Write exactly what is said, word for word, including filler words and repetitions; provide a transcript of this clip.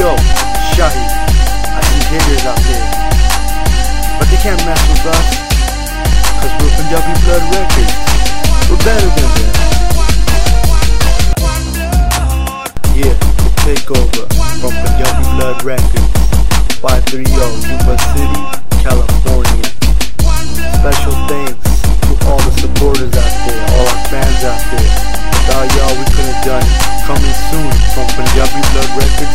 Yo, Shahi, I see haters out there, but they can't mess with us, cause we're Punjabi Blood Records. We're better than them. Yeah, the takeover from Punjabi Blood Records. five thirty Yuba City, California. Special thanks to all the supporters out there, all our fans out there. Without y'all we couldn't have done it. Coming soon from Punjabi Blood Records.